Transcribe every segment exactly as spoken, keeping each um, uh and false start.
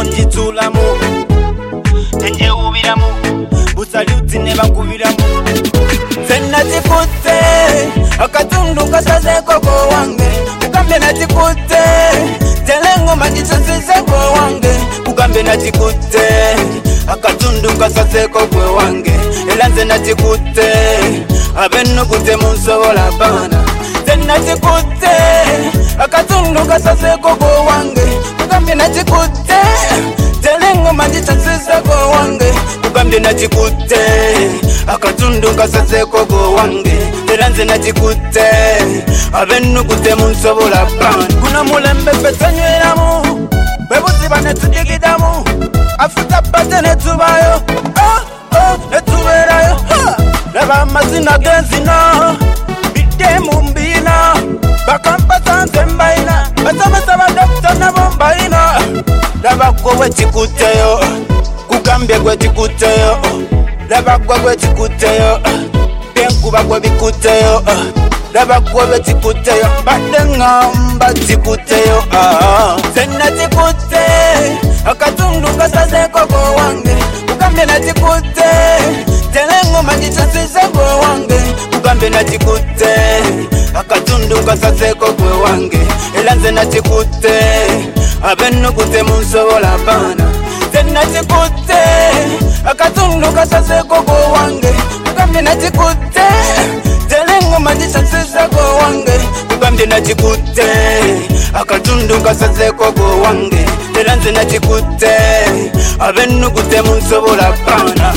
njitulamu tenjewubiramu busaluti ne bakubiramu zenna tikute akatundu kasazeko go wange kukambe na tikute telengo manjitsonsize go wange kukambe na tikute akatundu kasazeko go wange elanze na tikute abenu kute munsobola bana zenna tikute akatundu kasazeko go wange kukambe na tikute telengo manjitsonsize go wange kukambe na tikute akatundu kasazeko go wange elanze na tikute abenu kute munsobola bana kuna mulembe petanyweramu bebuziba netudigidamu afuta bate netubayo oh, oh, netuberayo leba amazina genzina bidemu mbina bakampata nzembaina basamesa badokita nabo mbaina leba gwe wekikuteyo kugambye gwe kikuteyo leba gwe wekikuteyo byenkuba gwe bikuteyo leba gwe wekikuteyo badde ngamba kikuteyo zenna kikute akatundu kasazeko go wange kugambye na kikute telengo manjitsonsize go wange kugambye na kikute akatundu kasazeko go wange elanze na kikute abenu kute munsobola bana zenna kikute akatundu kasazeko go wange kugambye na kikute telengo manjitsonsize go wange kugambye na kikute akatundu kasazeko go wange elanze na kikute abenu kute munsobola bana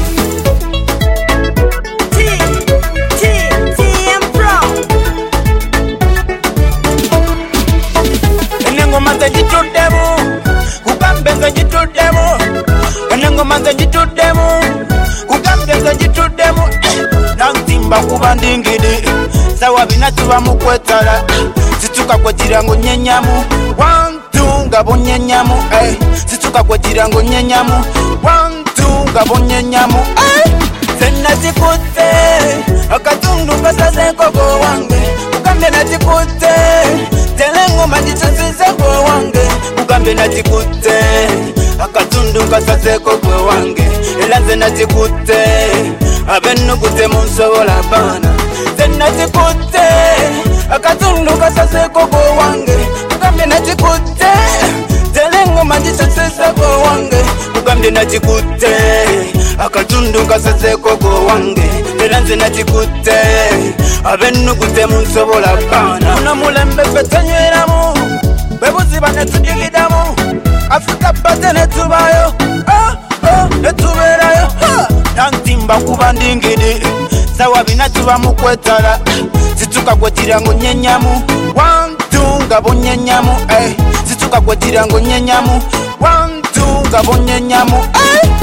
enengoma zengituddemu kugambe zengituddemu enengoma zengituddemu kugambe zengituddemu nantimba kuba ndingidi sawa binatuba mukwetala situka kwetira ngo nyenyamu wantu ngabo nyenyamu eh situka kwetira ngo nyenyamu wantu ngabo nyenyamu eh zenna tikute akatundu kasazeko go wange kugambe na tikute telengo manjitsonsize go wange kugambe na tikute akatundu kasazeko go wange elanze na tikute abenu kute munsobola bana zenna tikute akatundu kasazeko go wange kugambe na tikute telengo manjitsonsize go wange kugambe na tikute akatundu kasazeko go wange elanze na tikute abenu kute munsobola bana una mulembe petanyweramu bebuziba netudigidamu afuta bate netubayo oh, oh, netuberayo nantimba kuba ndingidi sawa binatuba mukwetala situka kwetira ngo nyenyamu wantu ngabo nyenyamu eh situka kwetira ngo nyenyamu wantu ngabo nyenyamu eh